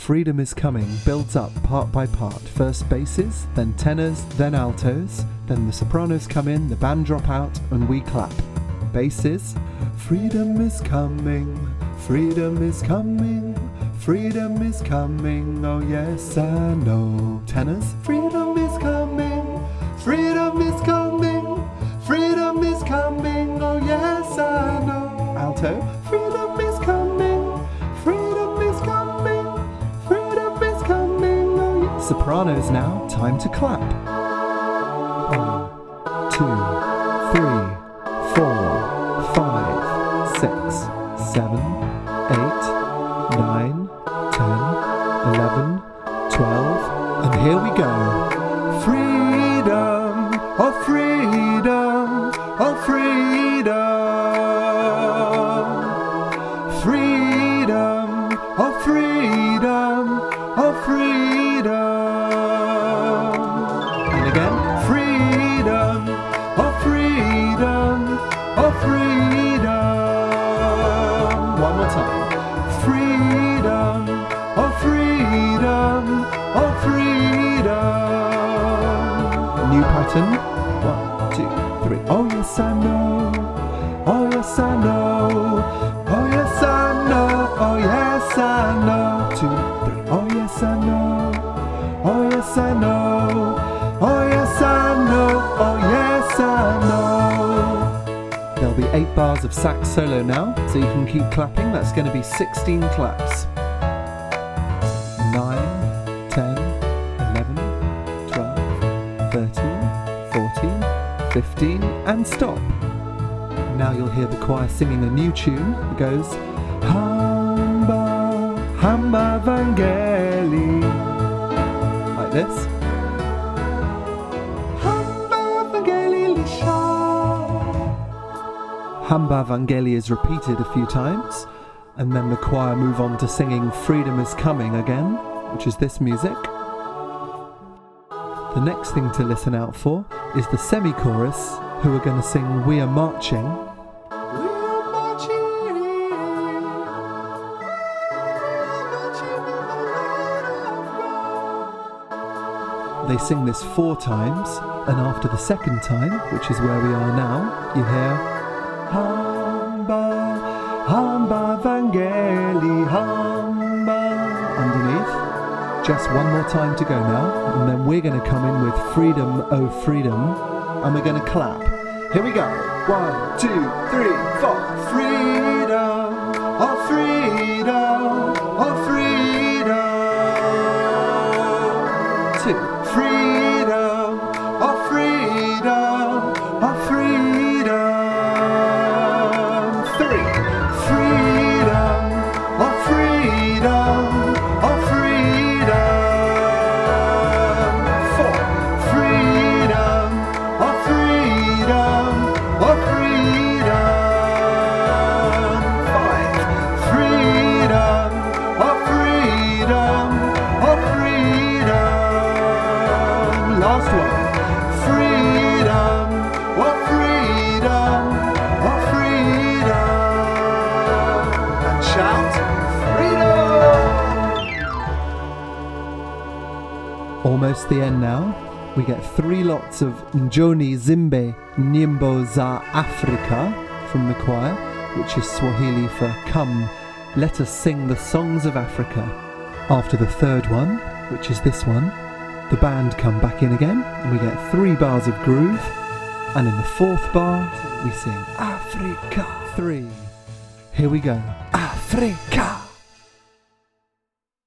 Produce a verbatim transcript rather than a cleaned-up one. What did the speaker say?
Freedom is Coming builds up part by part. First basses, then tenors, then altos, then the sopranos come in, the band drop out, and we clap. Basses, freedom is coming, freedom is coming, freedom is coming, oh yes I know. Tenors, freedom is coming, freedom is coming, freedom is coming, oh yes I know. Alto, freedom is coming, freedom is coming, freedom is coming, oh yes. Sopranos now, time to clap. One, two, three, four, five, six, seven, eight, nine, ten, eleven, twelve, and here we go. Freedom, oh freedom, oh freedom. Freedom, oh freedom, oh freedom. And again, freedom, oh freedom, oh freedom. One more time. Freedom, oh freedom, oh freedom. New pattern. One, two, three. Oh yes I know. Oh yes I know. Oh yes I know. Oh yes I know. Two, three. Oh yes I know. Oh yes I know. Oh yes I know. Oh yes I know. There'll be eight bars of sax solo now, so you can keep clapping. That's going to be sixteen claps. nine, ten, eleven, twelve, thirteen, fourteen, fifteen, and stop. Now you'll hear the choir singing a new tune that goes Hamba, Hamba Vangeli. Like this. Hamba Vangeli Lisha. Hamba Vangeli is repeated a few times, and then the choir move on to singing Freedom is Coming again, which is this music. The next thing to listen out for is the semi-chorus, who are going to sing We Are Marching. We are marching. They sing this four times, and after the second time, which is where we are now, you hear Hamba, Hamba Vangeli, Hamba underneath. Just one more time to go now, and then we're going to come in with Freedom, oh Freedom, and we're going to clap. Here we go. One, two, three, four. Freedom, oh freedom, oh freedom. Two. Freedom, oh freedom, oh freedom. Three. Freedom, oh freedom, oh freedom. Four. Freedom, oh freedom, oh freedom. Five. Freedom, oh freedom, oh freedom. Last one. Freedom, oh freedom, oh freedom. And shout, freedom! Almost the end now. We get three lots of Njoni Zimbe Nyimbo za Afrika from the choir, which is Swahili for come, let us sing the songs of Africa. After the third one, which is this one, the band come back in again, and we get three bars of groove, and in the fourth bar, we sing Africa. Three. Here we go. Africa.